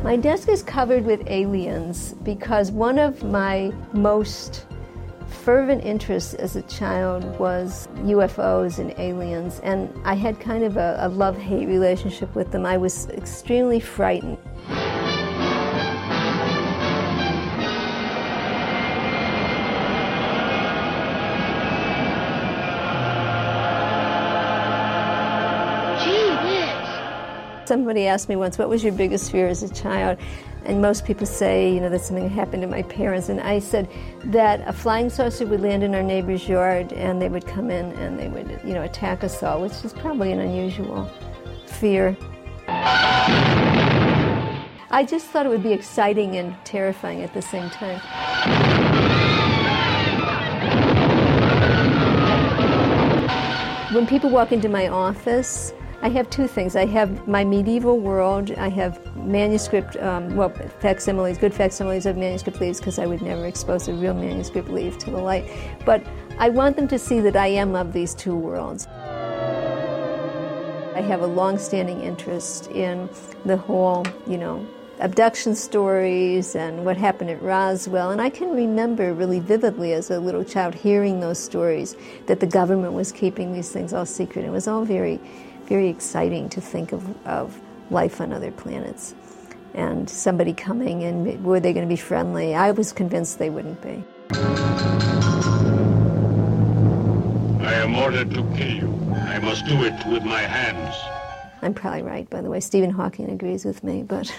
My desk is covered with aliens because one of my most fervent interests as a child was UFOs and aliens, and I had kind of a love-hate relationship with them. I was extremely frightened. Somebody asked me once, what was your biggest fear as a child? And most people say, that something happened to my parents. And I said that a flying saucer would land in our neighbor's yard and they would come in and they would, attack us all, which is probably an unusual fear. I just thought it would be exciting and terrifying at the same time. When people walk into my office, I have two things. I have my medieval world. I have manuscript, facsimiles, good facsimiles of manuscript leaves, because I would never expose a real manuscript leaf to the light. But I want them to see that I am of these two worlds. I have a long-standing interest in the whole, abduction stories and what happened at Roswell. And I can remember really vividly as a little child hearing those stories that the government was keeping these things all secret. It was all very exciting to think of life on other planets and somebody coming, and were they going to be friendly? I was convinced they wouldn't be. I am ordered to kill you. I must do it with my hands. I'm probably right, by the way. Stephen Hawking agrees with me, but...